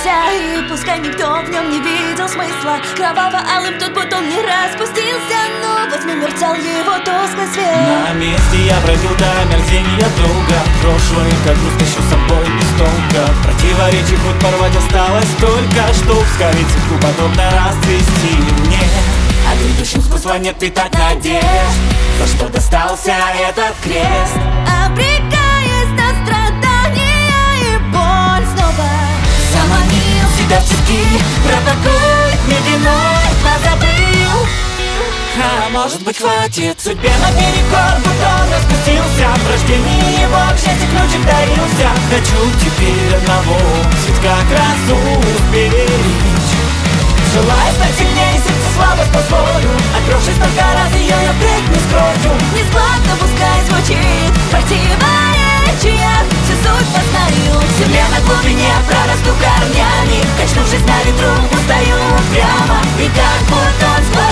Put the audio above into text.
распустился, и пускай никто в нем не видел смысла. Кроваво-алым тот бутон не распустился, но во тьме мерцал его тусклый свет. На месте я бродил до омерзения долго. Прошлое, как груз, тащу с собой без толка. Противоречий хоть порвать осталось только, чтоб скорее цветку подобно расцвести мне. А грядущим смысла нет питать надежд. За что достался этот крест? Обрекаясь на страдания и боль снова, Заманил себя в тиски, про такой медленной позабыл. А может быть хватит судьбе наперекор, бутон распустился. В рождении его к счастью ключик дарился. Хочу теперь одного цветка красу сберечь. Желаю стать сильнее, сердце слабость позволю. Отпёршись только раз ее я впредь не скрою. нескладно пускай звучит противоречия, всю суть познаю. В земле на глубине прорасту корнями, качнувшись на ветру, устаю прямо. И как бутон